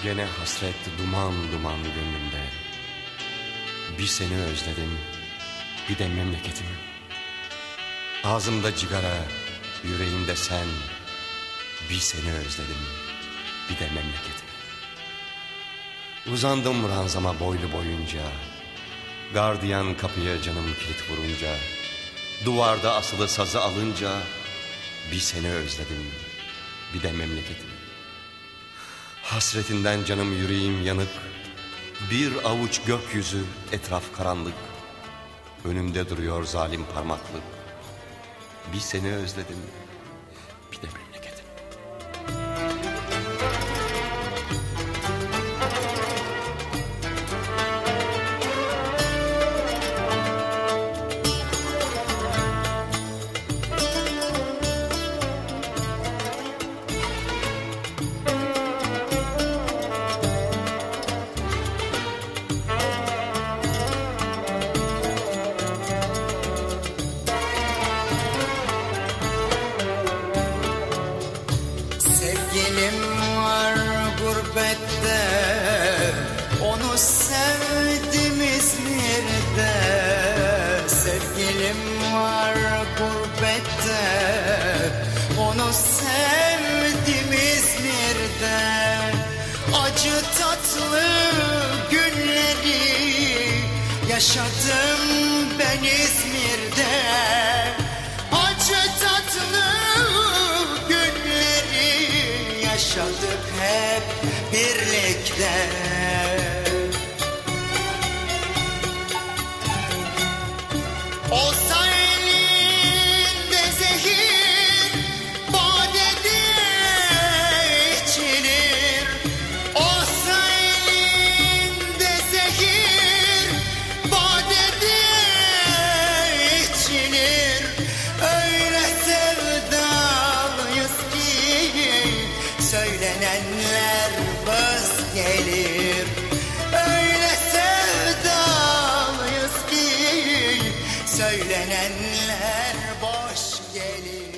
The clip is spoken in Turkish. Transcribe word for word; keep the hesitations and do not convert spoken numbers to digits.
Gene hasret duman duman gönlümde. Bir seni özledim, bir de memleketimi. Ağzımda cigara, yüreğimde sen. Bir seni özledim, bir de memleketimi. Uzandım ranzama boylu boyunca. Gardiyan kapıya canım kilit vurunca. Duvarda asılı sazı alınca. Bir seni özledim, bir de memleketimi. Hasretinden canım yüreğim yanık. Bir avuç gökyüzü, etraf karanlık. Önümde duruyor zalim parmaklık. Bir seni özledim, bir de memleketim. Sevgilim var gurbette, onu sevdim İzmir'de. Sevgilim var gurbette, onu sevdim İzmir'de. Acı tatlı günleri yaşadım ben İzmir'de. Acı tatlı yaşadık hep birlikte. Olsa elinde zehir, badede içilir. Olsa elinde zehir, badede içilir. Öyle sevdalıyız ki söylenenler vız gelir. Öyle sevdalıyız ki söylenenler boş gelir.